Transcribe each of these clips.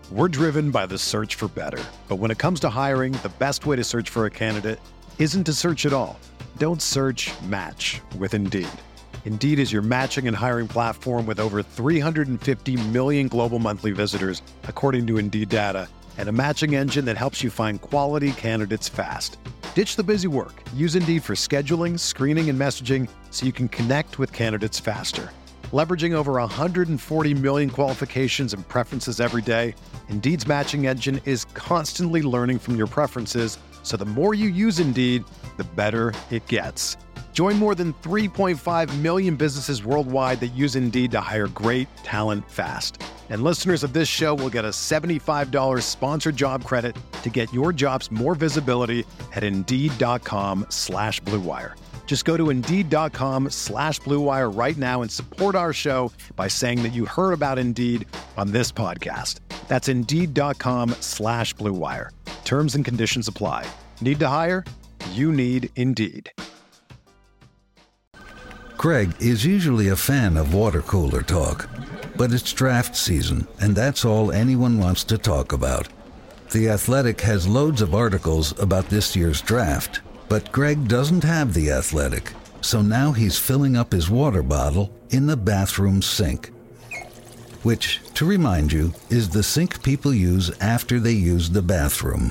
We're driven by the search for better. But when it comes to hiring, the best way to search for a candidate isn't to search at all. Don't search, match with Indeed. Indeed is your matching and hiring platform with over 350 million global monthly visitors, according to Indeed data, and a matching engine that helps you find quality candidates fast. Ditch the busy work. Use Indeed for scheduling, screening, and messaging so you can connect with candidates faster. Leveraging over 140 million qualifications and preferences every day, Indeed's matching engine is constantly learning from your preferences, so the more you use Indeed, the better it gets. Join more than 3.5 million businesses worldwide that use Indeed to hire great talent fast. And listeners of this show will get a $75 sponsored job credit to get your jobs more visibility at Indeed.com/Blue Wire. Just go to Indeed.com/Blue Wire right now and support our show by saying that you heard about Indeed on this podcast. That's Indeed.com/Blue Wire. Terms and conditions apply. Need to hire? You need Indeed. Greg is usually a fan of water cooler talk, but it's draft season, and that's all anyone wants to talk about. The Athletic has loads of articles about this year's draft, but Greg doesn't have The Athletic, so now he's filling up his water bottle in the bathroom sink, which, to remind you, is the sink people use after they use the bathroom.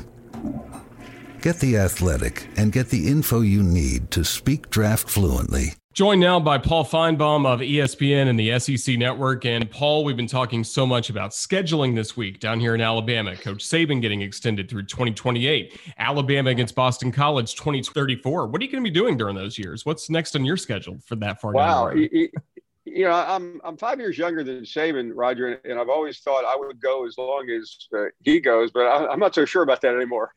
Get The Athletic and get the info you need to speak draft fluently. Joined now by Paul Feinbaum of ESPN and the SEC Network. And Paul, we've been talking so much about scheduling this week down here in Alabama. Coach Saban getting extended through 2028. Alabama against Boston College 2034. What are you going to be doing during those years? What's next on your schedule for that far down the road? I'm 5 years younger than Saban, Roger, and I've always thought I would go as long as he goes, but I'm not so sure about that anymore.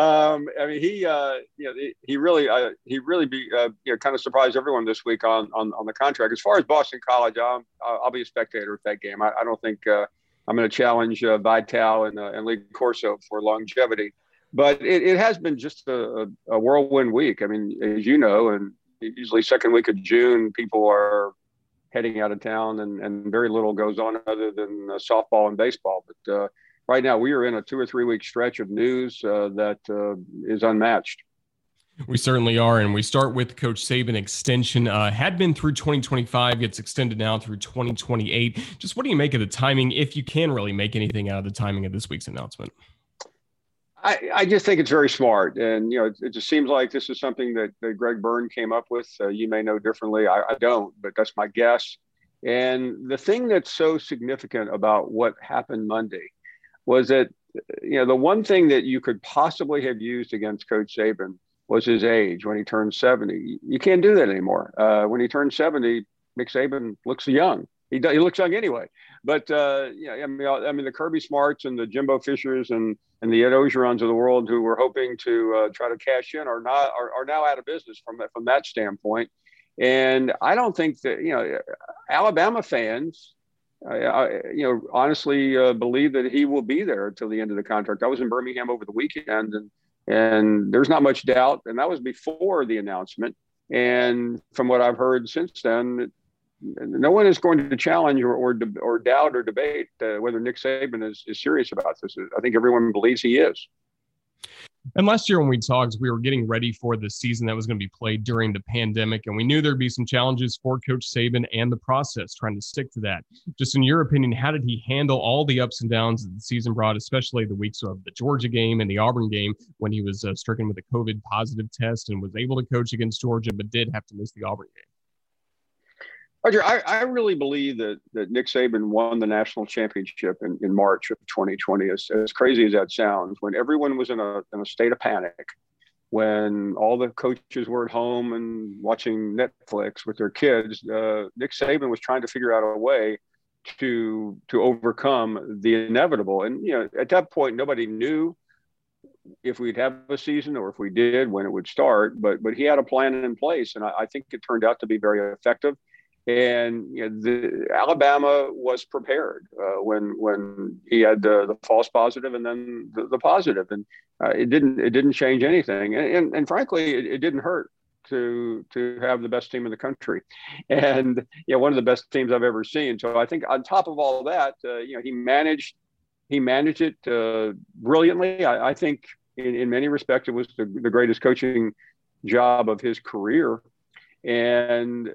He really kind of surprised everyone this week on the contract. As far as Boston College, I'll be a spectator at that game. I don't think I'm going to challenge Vitale and Lee Corso for longevity, but it has been just a whirlwind week. I mean, as you know, and usually second week of June, people are heading out of town and very little goes on other than softball and baseball. But right now we are in a 2 or 3 week stretch of news that is unmatched. We certainly are. And we start with Coach Saban extension. Had been through 2025, gets extended now through 2028. Just what do you make of the timing, if you can really make anything out of the timing of this week's announcement? I just think it's very smart. And, it just seems like this is something that Greg Byrne came up with. You may know differently. I don't, but that's my guess. And the thing that's so significant about what happened Monday was that, the one thing that you could possibly have used against Coach Saban was his age when he turned 70. You can't do that anymore. When he turned 70, Nick Saban looks young. He looks young anyway. But, the Kirby Smarts and the Jimbo Fishers and the Ed Ogerons of the world who were hoping to try to cash in are now out of business from that standpoint. And I don't think that, Alabama fans, honestly believe that he will be there until the end of the contract. I was in Birmingham over the weekend and there's not much doubt. And that was before the announcement. And from what I've heard since then, no one is going to challenge or doubt or debate whether Nick Saban is serious about this. I think everyone believes he is. And last year when we talked, we were getting ready for the season that was going to be played during the pandemic, and we knew there'd be some challenges for Coach Saban and the process, trying to stick to that. Just in your opinion, how did he handle all the ups and downs that the season brought, especially the weeks of the Georgia game and the Auburn game when he was stricken with a COVID positive test and was able to coach against Georgia but did have to miss the Auburn game? Roger, I really believe that Nick Saban won the national championship in March of 2020. As crazy as that sounds, when everyone was in a state of panic, when all the coaches were at home and watching Netflix with their kids, Nick Saban was trying to figure out a way to overcome the inevitable. And at that point, nobody knew if we'd have a season or if we did, when it would start. But he had a plan in place, and I think it turned out to be very effective. And Alabama was prepared when he had the false positive and then the positive, and it didn't change anything. And frankly, it didn't hurt to have the best team in the country, and one of the best teams I've ever seen. So I think on top of all that, he he managed it brilliantly. I think in many respects it was the greatest coaching job of his career. And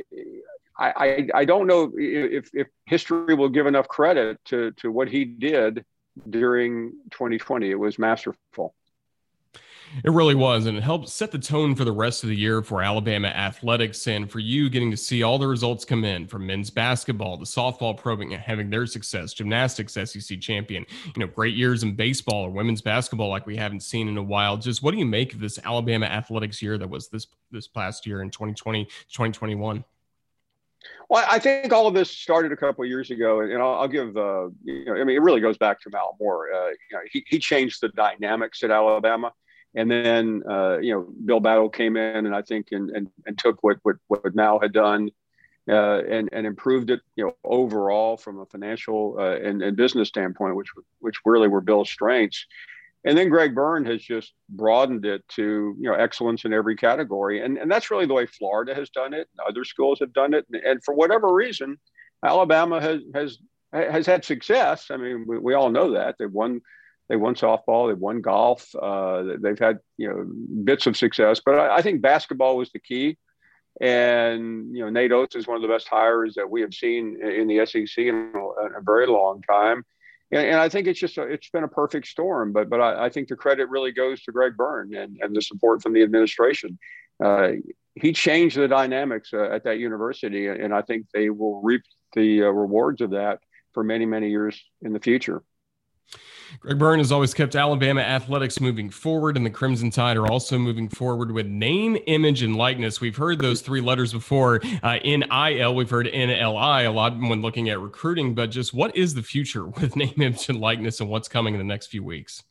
I don't know if history will give enough credit to what he did during 2020. It was masterful. It really was, and it helped set the tone for the rest of the year for Alabama athletics and for you getting to see all the results come in from men's basketball, the softball program having their success, gymnastics, SEC champion, great years in baseball or women's basketball like we haven't seen in a while. Just what do you make of this Alabama athletics year that was this past year in 2020, 2021? Well, I think all of this started a couple of years ago, and I'll give, it really goes back to Mal Moore. He changed the dynamics at Alabama. And then, Bill Battle came in and I think and took what Mal had done and improved it, overall from a financial and business standpoint, which really were Bill's strengths. And then Greg Byrne has just broadened it to, excellence in every category. And that's really the way Florida has done it. Other schools have done it. And for whatever reason, Alabama has had success. I mean, we all know that. They won softball, they've won golf, they've had, bits of success, but I think basketball was the key. And, Nate Oates is one of the best hires that we have seen in the SEC in a very long time. And I think it's been a perfect storm, but I think the credit really goes to Greg Byrne and the support from the administration. He changed the dynamics at that university, and I think they will reap the rewards of that for many, many years in the future. Greg Byrne has always kept Alabama athletics moving forward, and the Crimson Tide are also moving forward with name, image, and likeness. We've heard those three letters before. NIL, we've heard NLI a lot when looking at recruiting, but just what is the future with name, image, and likeness and what's coming in the next few weeks?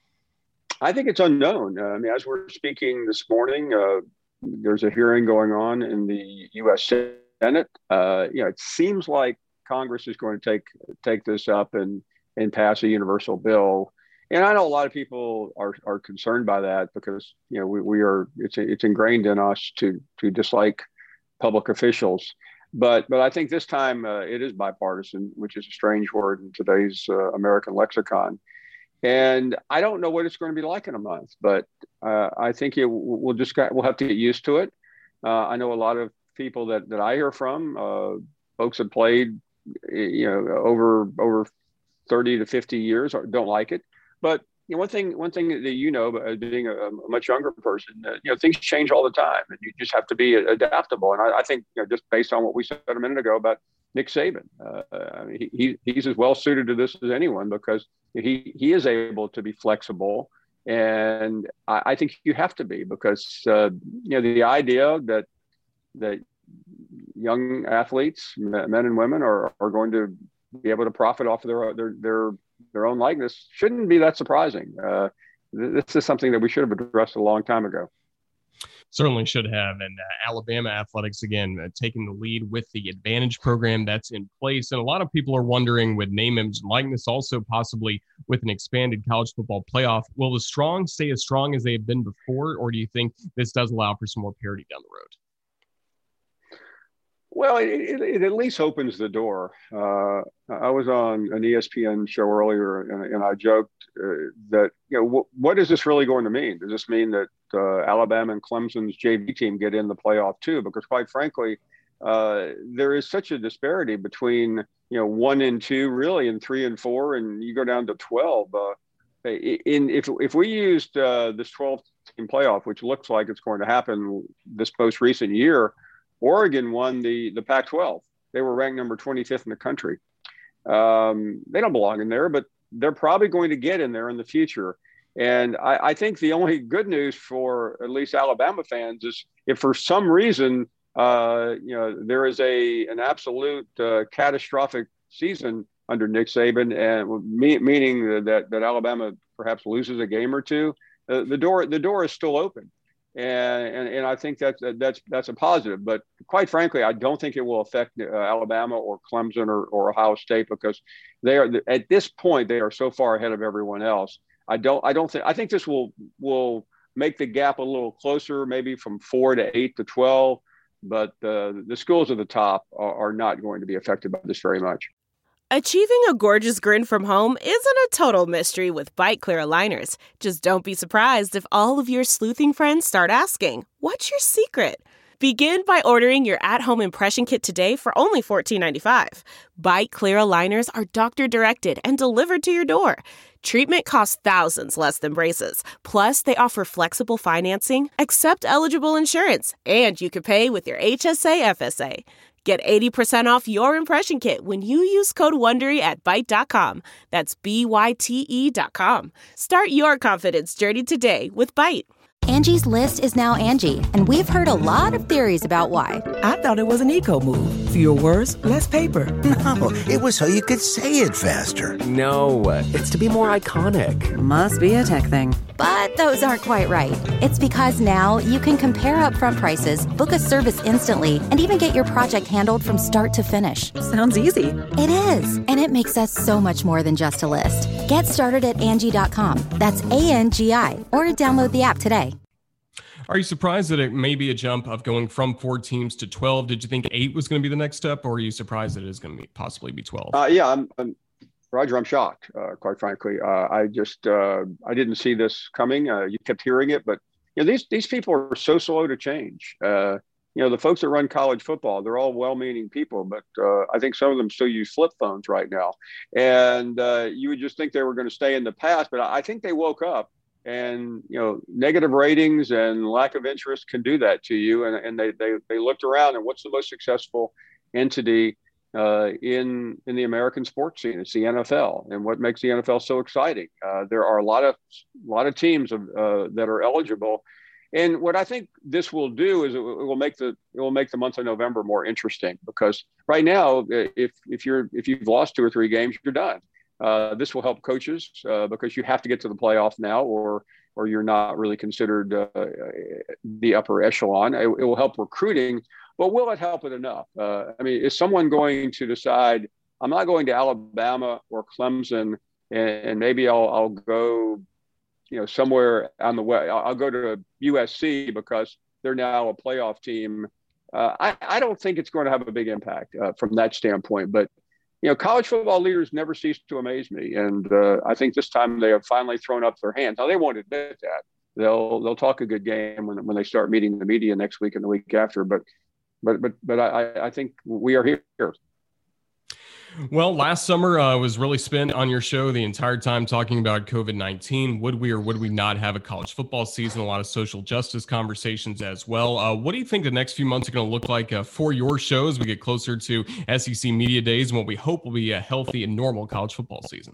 I think it's unknown. As we're speaking this morning, there's a hearing going on in the U.S. Senate. It seems like Congress is going to take this up and pass a universal bill. And I know a lot of people are concerned by that because, it's ingrained in us to dislike public officials. But I think this time it is bipartisan, which is a strange word in today's American lexicon. And I don't know what it's going to be like in a month, but I think we'll have to get used to it. I know a lot of people that I hear from, folks that played, over 30 to 50 years don't like it. But one thing that being a much younger person, things change all the time, and you just have to be adaptable. And I think just based on what we said a minute ago about Nick Saban, he's as well suited to this as anyone because he is able to be flexible, and I think you have to be because the idea that young athletes, men and women, are going to be able to profit off of their own likeness shouldn't be that surprising. This is something that we should have addressed a long time ago. Certainly should have. And Alabama athletics, again, taking the lead with the Advantage program that's in place. And a lot of people are wondering with name, image, and likeness, also possibly with an expanded college football playoff, will the strong stay as strong as they have been before? Or do you think this does allow for some more parity down the road? Well, it at least opens the door. I was on an ESPN show earlier, and I joked that, what is this really going to mean? Does this mean that Alabama and Clemson's JV team get in the playoff too? Because quite frankly, there is such a disparity between 1 and 2, really, and 3 and 4, and you go down to 12. If we used this 12-team playoff, which looks like it's going to happen this most recent year, Oregon won the Pac-12. They were ranked number 25th in the country. They don't belong in there, but they're probably going to get in there in the future. And I think the only good news for at least Alabama fans is if for some reason, there is an absolute catastrophic season under Nick Saban, and meaning that Alabama perhaps loses a game or two, the door is still open. And I think that's a positive, but quite frankly, I don't think it will affect Alabama or Clemson or Ohio State because they are at this point they are so far ahead of everyone else. I think this will make the gap a little closer, maybe from 4 to 8 to 12, but the schools at the top are not going to be affected by this very much. Achieving a gorgeous grin from home isn't a total mystery with Byte Clear aligners. Just don't be surprised if all of your sleuthing friends start asking, "What's your secret?" Begin by ordering your at-home impression kit today for only $14.95. Byte Clear aligners are doctor-directed and delivered to your door. Treatment costs thousands less than braces. Plus, they offer flexible financing, accept eligible insurance, and you can pay with your HSA FSA. Get 80% off your impression kit when you use code WONDERY at Byte.com. That's BYTE.com. Start your confidence journey today with Byte. Angie's List is now Angie, and we've heard a lot of theories about why. I thought it was an eco move. Fewer words, less paper. No, it was so you could say it faster. No, it's to be more iconic. Must be a tech thing. But those aren't quite right. It's because now you can compare upfront prices, book a service instantly, and even get your project handled from start to finish. Sounds easy. It is, and it makes us so much more than just a list. Get started at Angie.com. That's ANGI, or download the app today. Are you surprised that it may be a jump of going from 4 teams to 12? Did you think 8 was going to be the next step, or are you surprised that it is going to possibly be 12? Roger, I'm shocked, quite frankly. I didn't see this coming. You kept hearing it, but these people are so slow to change. The folks that run college football, they're all well-meaning people, but I think some of them still use flip phones right now. And you would just think they were going to stay in the past, but I think they woke up. And negative ratings and lack of interest can do that to you. And they looked around, and what's the most successful entity in the American sports scene? It's the NFL. And what makes the NFL so exciting? There are a lot of teams that are eligible. And what I think this will do is it will make the month of November more interesting, because right now, if you've lost 2 or 3 games, you're done. This will help coaches because you have to get to the playoff now, or you're not really considered the upper echelon. It will help recruiting, but will it help it enough? Is someone going to decide, I'm not going to Alabama or Clemson, and maybe I'll go, somewhere on the way. I'll go to USC because they're now a playoff team. I don't think it's going to have a big impact from that standpoint, but college football leaders never cease to amaze me. And I think this time they have finally thrown up their hands. Now, they won't admit that. They'll talk a good game when they start meeting the media next week and the week after. But I think we are here. Well, last summer was really spent on your show the entire time talking about COVID-19. Would we or would we not have a college football season? A lot of social justice conversations as well. What do you think the next few months are going to look like for your show as we get closer to SEC Media Days and what we hope will be a healthy and normal college football season?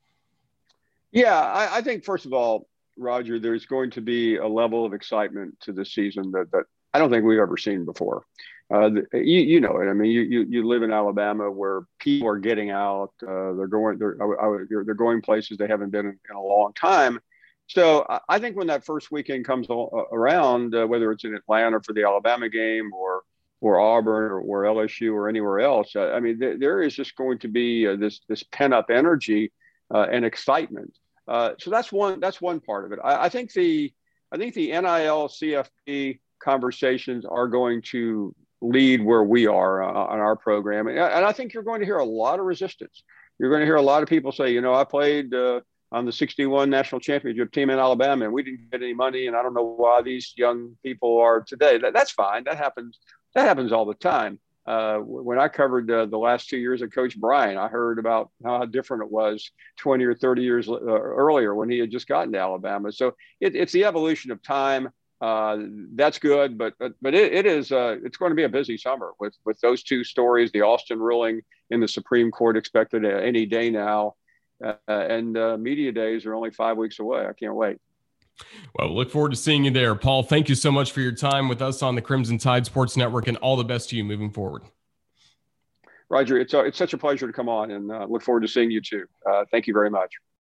Yeah, I think, first of all, Roger, there's going to be a level of excitement to this season that I don't think we've ever seen before. You know it. I mean, you live in Alabama where people are getting out. They're going places they haven't been in a long time. So I think when that first weekend comes around, whether it's in Atlanta for the Alabama game or Auburn or LSU or anywhere else, there is just going to be this pent up energy and excitement. So that's one part of it. I think the NIL CFP conversations are going to lead where we are on our program. And I think you're going to hear a lot of resistance. You're going to hear a lot of people say, I played on the 61 national championship team in Alabama and we didn't get any money. And I don't know why these young people are today. That's fine. That happens all the time. When I covered the last 2 years of Coach Bryant, I heard about how different it was 20 or 30 years earlier when he had just gotten to Alabama. So it's the evolution of time. That's good, but it's going to be a busy summer with those 2 stories, the Alston ruling in the Supreme Court expected any day now, and media days are only 5 weeks away. I can't wait. Well, look forward to seeing you there. Paul, thank you so much for your time with us on the Crimson Tide Sports Network, and all the best to you moving forward. Roger, it's such a pleasure to come on, and look forward to seeing you too. Thank you very much.